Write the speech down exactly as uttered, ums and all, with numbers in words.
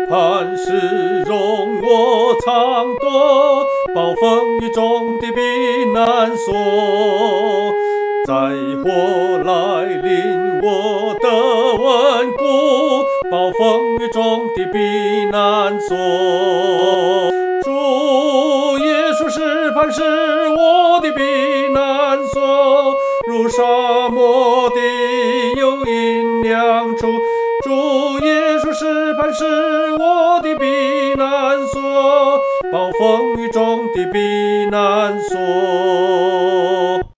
磐石容我藏躲，暴风雨中的避难所。灾祸来临我的稳固，暴风雨中的避难所。主耶稣是磐石，我的避难所，如沙漠地有阴凉处。主耶稣是磐石，我的避难所，暴风雨中的避难所。